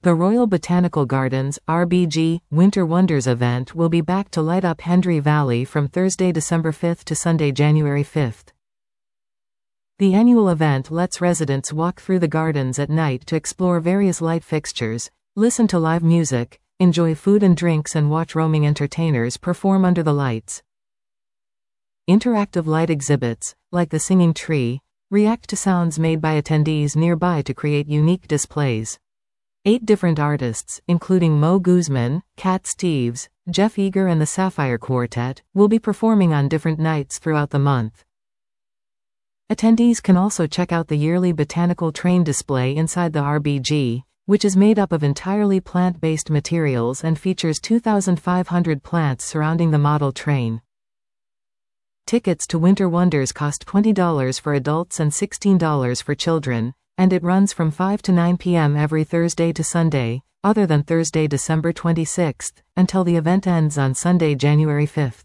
The Royal Botanical Gardens (RBG) Winter Wonders event will be back to light up Hendry Valley from Thursday, December 5th to Sunday, January 5th. The annual event lets residents walk through the gardens at night to explore various light fixtures, listen to live music, enjoy food and drinks, and watch roaming entertainers perform under the lights. Interactive light exhibits, like the Singing Tree, react to sounds made by attendees nearby to create unique displays. 8 different artists, including Mo Guzman, Cat Steves, Jeff Eager and the Sapphire Quartet, will be performing on different nights throughout the month. Attendees can also check out the yearly botanical train display inside the RBG, which is made up of entirely plant-based materials and features 2,500 plants surrounding the model train. Tickets to Winter Wonders cost $20 for adults and $16 for children, and it runs from 5 to 9 p.m. every Thursday to Sunday, other than Thursday, December 26th, until the event ends on Sunday, January 5th.